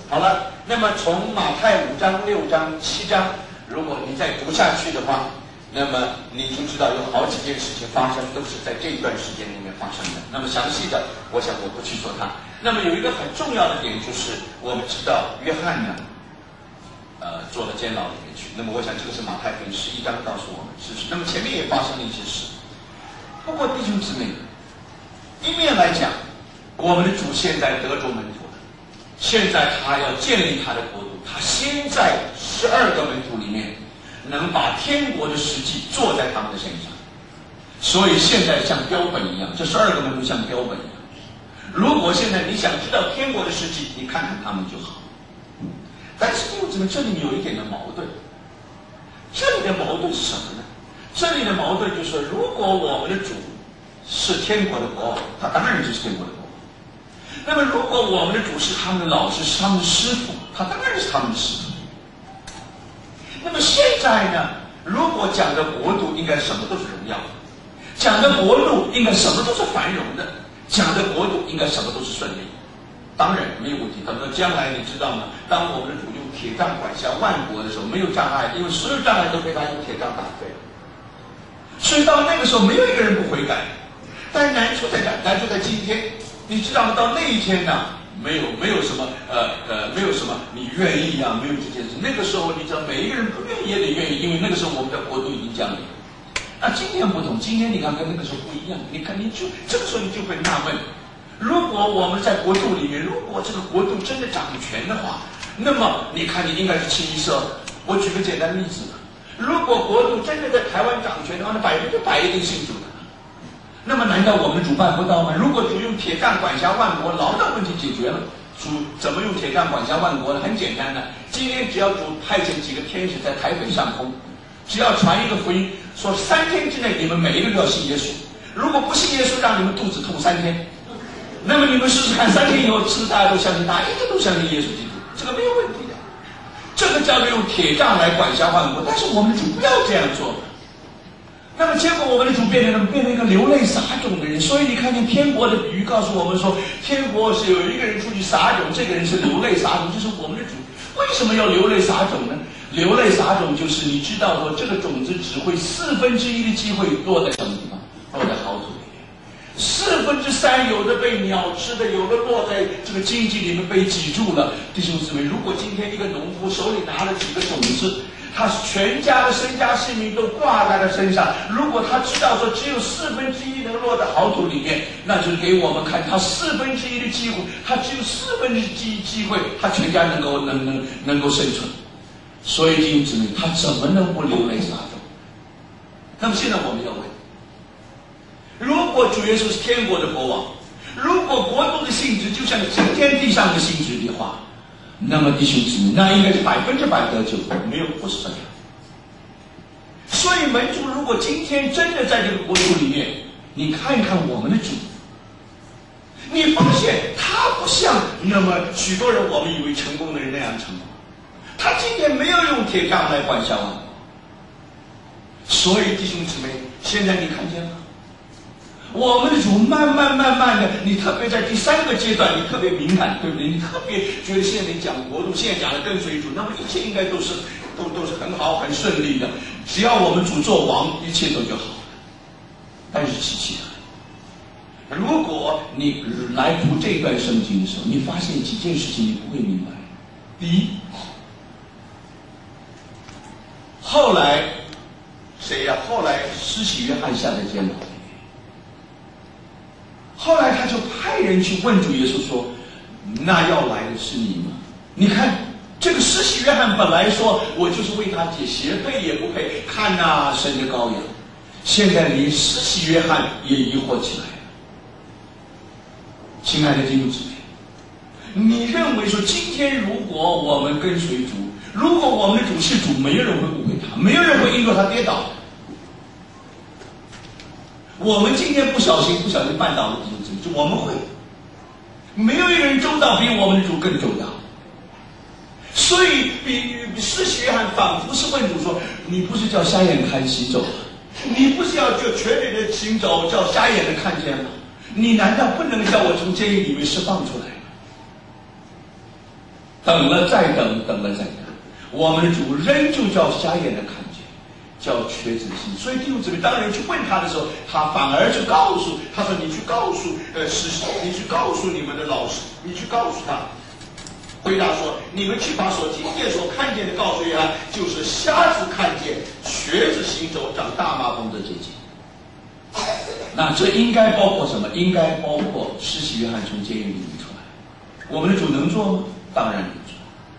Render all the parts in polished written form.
好了，那么从马太5章、6章、7章，如果你再读下去的话，那么你就知道有好几件事情发生，都是在这一段时间里面发生的。那么详细的，我想我不去说它。那么有一个很重要的点，就是我们知道约翰呢，坐到监牢里面去。那么我想这个是马太福音11章告诉我们事实。那么前面也发生了一些事。不过弟兄姊妹，一面来讲，我们的主现在得着门徒了，现在他要建立他的国度，他先在12个门徒里面能把天国的实际做在他们的身上，所以现在像标本一样，这12个门徒像标本一样。如果现在你想知道天国的实际，你看看他们就好。但是弟兄姊妹，这里面有一点的矛盾。这里的矛盾是什么呢？这里的矛盾就是说，如果我们的主是天国的国王，他当然就是天国的国王。那么如果我们的主是他们的老师，是他们的师傅，他当然是他们的师傅。那么现在呢，如果讲的国度应该什么都是荣耀的，讲的国度应该什么都是繁荣的，讲的国度应该什么都是顺利。当然没有问题。等到将来你知道吗？当我们的主用铁杖管辖万国的时候，没有障碍，因为所有障碍都被他用铁杖打废了。所以到那个时候，没有一个人不悔改。但是难处在哪？难处在今天。你知道吗？到那一天呢，没有什么没有什么你愿意啊，没有这件事。那个时候你知道，每一个人不愿意也得愿意，因为那个时候我们的国度已经降临。那今天不同，今天你看跟那个时候不一样。你看，你就这个时候你就会纳闷。如果我们在国度里面，如果这个国度真的掌权的话，那么你看你应该是清一色。我举个简单的例子，如果国度真的在台湾掌权的话，那100%一定信主的。那么难道我们主办不到吗？如果主用铁杖管辖万国，劳的问题解决了。主怎么用铁杖管辖万国呢？很简单的，今天只要主派遣几个天使在台北上空，只要传一个福音，说3天之内你们每一个都要信耶稣。如果不信耶稣，让你们肚子痛3天。那么你们试试看，3天以后是不是大家都相信他？一个都相信耶稣基督，这个没有问题的。这个叫做用铁杖来管辖万国，但是我们的主不要这样做。那么结果我们的主变成一个流泪撒种的人。所以你看见天国的比喻告诉我们说，天国是有一个人出去撒种，这个人是流泪撒种，就是我们的主。为什么要流泪撒种呢？流泪撒种就是你知道说，这个种子只会1/4的机会落在什么地方？落在好土里面。3/4有的被鸟吃的，有的落在这个荆棘里面被挤住了。弟兄姊妹，如果今天一个农夫手里拿了几个种子，他全家的身家性命都挂在他身上，如果他知道说只有1/4能落在好土里面，那就是给我们看他1/4的机会，他只有1/4机会，他全家能够生存。所以弟兄姊妹，他怎么能不流泪撒种？那么现在我们要问，如果主耶稣是天国的国王，如果国度的性质就像今天地上的性质的话，那么弟兄姊妹，那应该是100%得救，没有不是这样。所以门徒如果今天真的在这个国度里面，你看一看我们的主，你发现他不像那么许多人我们以为成功的人那样成功。他今天没有用铁杖来管辖万国。所以弟兄姊妹，现在你看见了，我们的主慢慢的，你特别在第3个阶段，你特别敏感，对不对？你特别觉得现在你讲国度，现在讲的跟随主，那么一切应该都是很好很顺利的。只要我们主做王，一切都就好了。但是琪琪啊，如果你来读这段圣经的时候，你发现几件事情你不会明白。第一，后来谁呀？后来施洗约翰下在监牢里面，后来他就派人去问主耶稣说：“那要来的是你吗？”你看这个施洗约翰本来说我就是为他解鞋配也不配，看呐，神的羔羊。现在连施洗约翰也疑惑起来了。亲爱的弟兄姊妹，你认为说今天如果我们跟随主，如果我们的主是主，没有人会误会他，没有人会因着他跌倒。我们今天不小心绊倒了弟兄姊妹，就我们会，没有一个人周到比我们的主更周到。所以比施洗约翰仿佛是问主说：“你不是叫瞎眼看行走吗？你不是要叫瘸腿的行走，叫瞎眼的看见吗？你难道不能叫我从监狱里面释放出来吗？” 等了再等，等了再等，我们的主仍旧叫瞎眼的看见，叫瘸子的心。所以弟兄姊妹，当人去问他的时候，他反而就告诉他说：“你去告诉你去告诉你们的老师，你去告诉他。”回答说：“你们去把所听见、所看见的告诉约翰，就是瞎子看见，瘸子行走，长大麻风的这些。”那这应该包括什么？应该包括施洗约翰从监狱里面出来。我们的主能做吗？当然能做。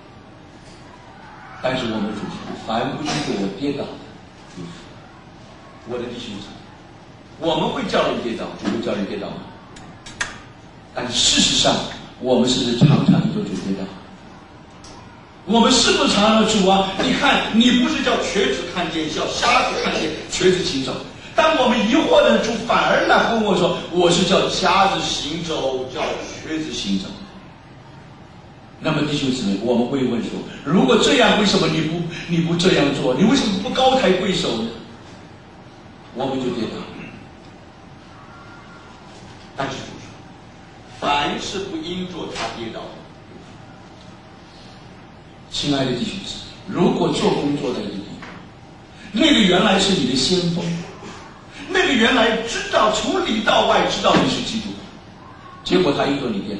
但是我们的主说：“凡不因着我跌倒的，有福。”我的弟兄姊妹，我们会叫人跌倒，主会叫人跌倒吗？但事实上，我们是不是常常因着主跌倒？我们是不是常常主啊？你看，你不是叫瘸子看见，叫瞎子看见，瘸子行走。当我们疑惑的主反而来问我说：“我是叫瞎子行走，叫瘸子行走。”那么弟兄姊妹，我们会问说：如果这样，为什么你不这样做？你为什么不高抬贵手呢？我们就跌倒。但是主说：凡是不因着他跌倒的，亲爱的弟兄姊妹，如果做工作的一个地方，那个原来是你的先锋，那个原来知道从里到外知道你是基督，结果他因着你跌倒。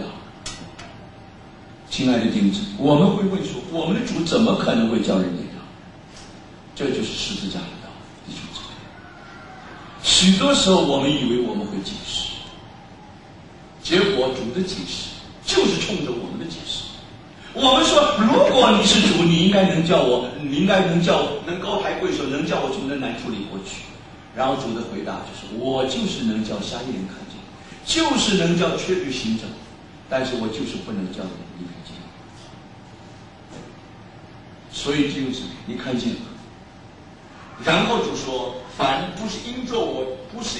亲爱的弟兄姊妹，我们会问说：我们的主怎么可能会叫人跌倒？这就是十字架的道理，弟兄姊妹。许多时候我们以为我们会解释，结果主的解释就是冲着我们的解释。我们说，如果你是主，你应该能叫我，能高抬贵手，能叫我从那难处里过去。然后主的回答就是：我就是能叫瞎眼人看见，就是能叫瘸腿行走，但是我就是不能叫你离开监狱。所以弟兄姊妹，你看见了。然后就说：凡不是因着我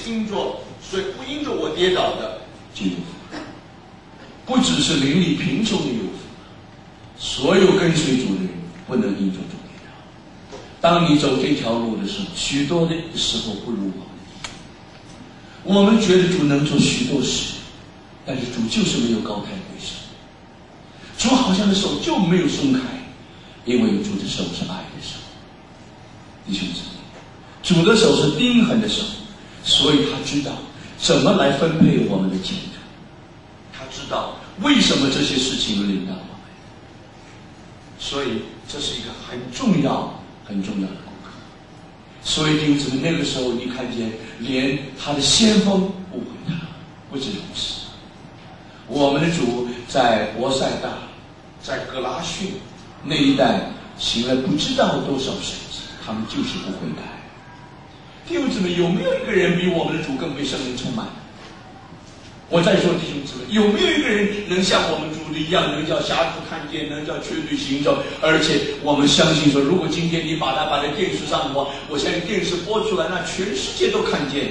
跌倒的，就有福。不只是邻里贫穷的有福，所有跟随主的人不能因着主跌倒。当你走这条路的时候，许多的时候不如我们。我们觉得主能做许多事，但是主就是没有高抬贵手，主好像的手就没有松开，因为主的手是爱的手。弟兄姊妹，主的手是钉痕的手，所以他知道怎么来分配我们的前途，他知道为什么这些事情临到我们，所以这是一个很重要的功课。所以弟兄姊妹，那个时候你看见连他的先锋误会他，不止如此。我们的主在伯赛大，在格拉逊那一带行了不知道多少神迹，他们就是不悔改。弟兄姊妹，有没有一个人比我们的主更被圣灵充满？我再说，弟兄姊妹，有没有一个人能像我们主的一样，能叫瞎子看见，能叫瘸腿行走？而且我们相信说，如果今天你把它摆在电视上的话，我相信电视播出来，那全世界都看见。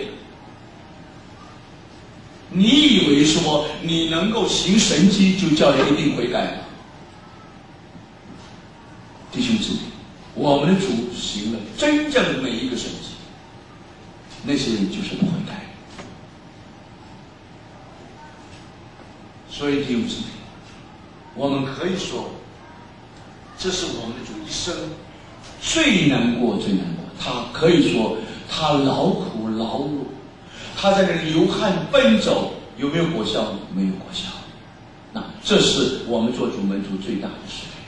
你以为说你能够行神迹就叫人一定悔改吗？弟兄姊妹，我们的主行了真正的每一个神迹，那些人就是不悔改。所以弟兄姊妹，我们可以说，这是我们的主一生最难过。他可以说他劳苦劳碌，他在那流汗奔走，有没有果效？没有果效。那这是我们做主门徒最大的试炼。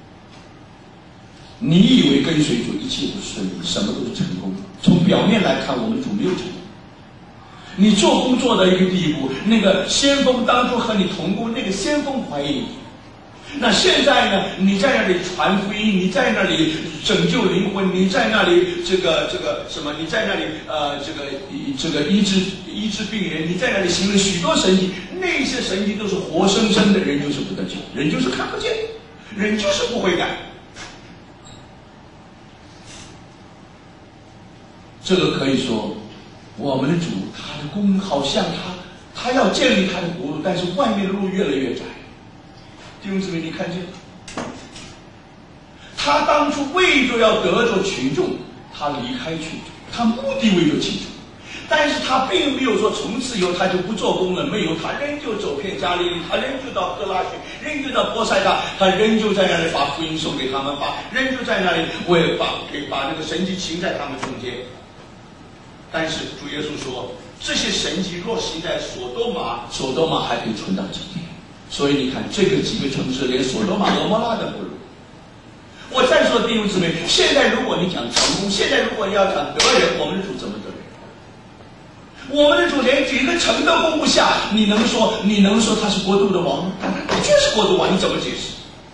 你以为跟随主一切都顺利，什么都是成功？从表面来看，我们主没有成功。你做工作的一个地步，那个先锋当初和你同工，那个先锋怀疑你。那现在呢？你在那里传福音，你在那里拯救灵魂，你在那里这个什么？你在那里这个医治病人，你在那里行了许多神迹，那些神迹都是活生生的，人就是不得救，人就是看不见，人就是不悔改。这个可以说。我们的主，他的功好像他要建立他的国度，但是外面的路越来越窄。弟兄姊妹，你看见他当初为着要得着群众，他离开群众，他目的为着群众，但是他并没有说从此以后他就不做工了，没有，他仍旧走遍加利利，他仍旧到哥拉洵， 仍旧到波塞大，他仍旧在那里把福音送给他们，仍旧在那里把那个神迹行在他们中间。但是主耶稣说，这些神迹若行在所多玛还可以存到今天。所以你看，这个几个城市连所多玛俄摩拉都不如。我再说弟兄姊妹，现在如果你讲成功，现在如果你要讲得人，我们的主怎么得人？我们的主连几个城都攻不下，你能说他是国度的王吗？他就是国度王，你怎么解释？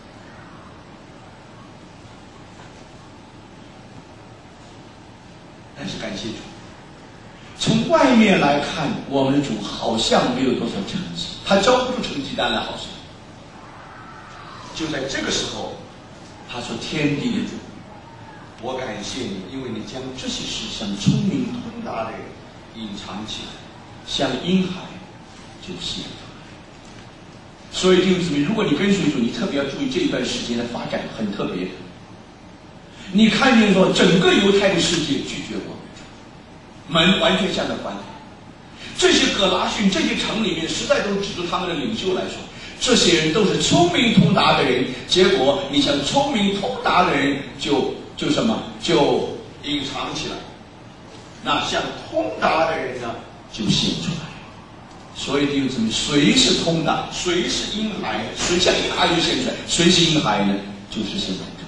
但是感谢主，从外面来看，我们的主好像没有多少成绩，他交不出成绩单来，好像。就在这个时候，他说：“天地的主，我感谢你，因为你将这些事向聪明通达的人隐藏起来，像婴孩就显出来。”所以弟兄姊妹，如果你跟随主，你特别要注意这一段时间的发展很特别。你看见说，整个犹太的世界拒绝我们，门完全向他关开。这些葛拉汛这些城里面，实在都是指着他们的领袖来说，这些人都是聪明通达的人。结果你像聪明通达的人就隐藏起来，那像通达的人呢就显出来。所以弟兄姊妹，谁是通达，谁是婴孩，谁像婴孩就显出来，谁是婴孩呢？就是现在这。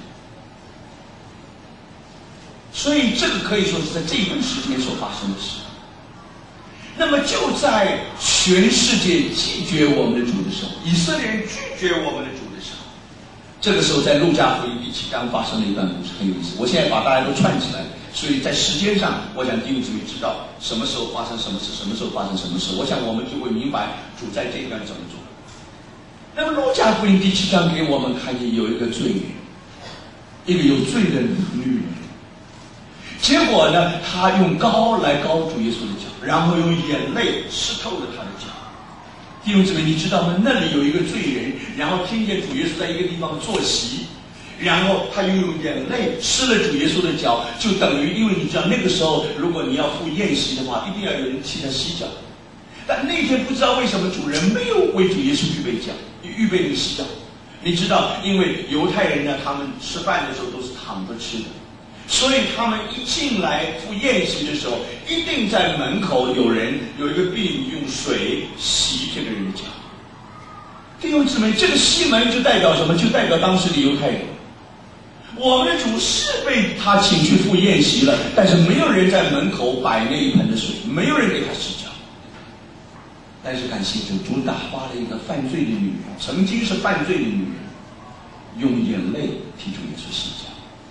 所以这个可以说是在这一段时间所发生的事。那么就在全世界拒绝我们的主的时候，以色列人拒绝我们的主的时候，这个时候在路加福音第7章发生了一段故事，很有意思。我现在把大家都串起来，所以在时间上，我想弟兄姊妹知道什么时候发生什么事，什么时候发生什么事，我想我们就会明白主在这一段怎么做。那么路加福音第7章给我们看见有一个罪人，一个有罪的女人。结果呢，他用膏来膏主耶稣的脚，然后用眼泪湿透了他的脚。弟兄姊妹，你知道吗？那里有一个罪人，然后听见主耶稣在一个地方坐席，然后他又用眼泪湿了主耶稣的脚，就等于，因为你知道那个时候，如果你要赴宴席的话，一定要有人替他洗脚。但那天不知道为什么主人没有为主耶稣预备那个洗脚。你知道，因为犹太人呢，他们吃饭的时候都是躺着吃的。所以他们一进来赴宴席的时候，一定在门口有一个婢女用水洗这个人的脚。弟兄姊妹，这个西门就代表什么？就代表当时的犹太人。我们的主是被他请去赴宴席了，但是没有人在门口摆那一盆的水，没有人给他洗脚。但是感谢主，主打发了一个犯罪的女人，曾经是犯罪的女人，用眼泪替主耶稣洗脚。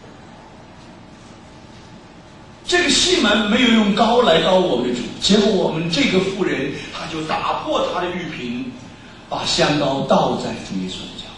这个西门没有用膏来膏我们的主，结果我们这个妇人，他就打破他的玉瓶，把香膏倒在主耶稣的脚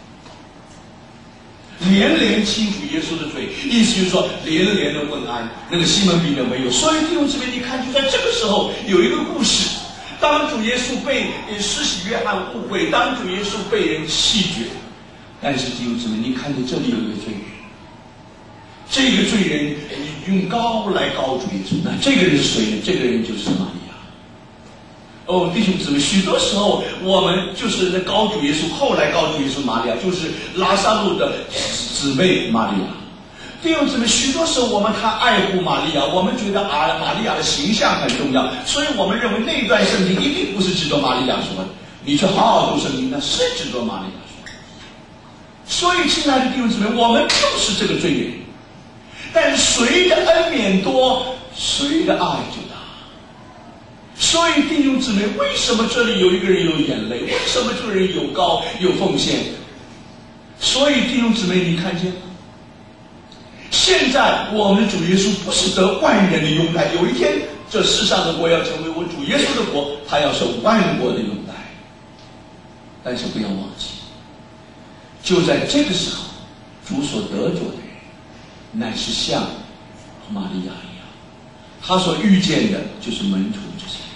上，连连亲主耶稣的嘴，意思就是说连连的问安。那个西门彼得没有。所以弟兄姊妹，你看，就在这个时候有一个故事，当主耶稣被施洗约翰误会，当主耶稣被人弃绝，但是弟兄姊妹，你看见这里有一个罪人，这个罪人用膏来膏主耶稣，那这个人是谁呢？这个人就是玛利亚。哦，弟兄姊妹，许多时候我们就是在膏主耶稣，后来膏主耶稣玛利亚，就是拉撒路的姊妹玛利亚。弟兄姊妹，许多时候我们太爱护玛利亚，我们觉得玛利亚的形象很重要，所以我们认为那一段圣经一定不是指着玛利亚说的。你去好好读圣经，那是指着玛利亚说的。所以亲爱的弟兄姊妹，我们就是这个罪人。但谁的恩免多，谁的爱就大。所以弟兄姊妹，为什么这里有一个人有眼泪？为什么这个人有膏有奉献？所以弟兄姊妹，你看见吗？现在我们的主耶稣不是得万人的拥戴，有一天这世上的国要成为我主耶稣的国，他要受万国的拥戴。但是不要忘记，就在这个时候，主所得着的乃是像玛利亚一样，他所遇见的就是门徒这些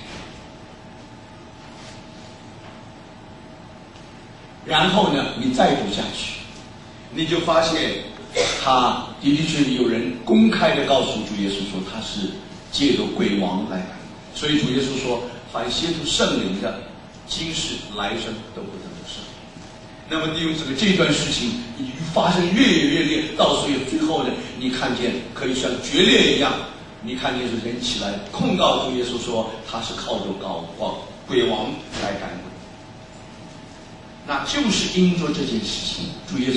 人。然后呢，你再读下去，你就发现他的确有人公开的告诉主耶稣说，他是借着鬼王来的。所以主耶稣说，凡接触圣灵的，今世来生都不得得圣灵。 那么弟兄姊妹，这段事情已经发生越演越烈，到最后呢，你看见可以像决裂一样，你看见是人起来控告主耶稣说他是靠着鬼王来赶鬼。那就是因着这件事情，主耶稣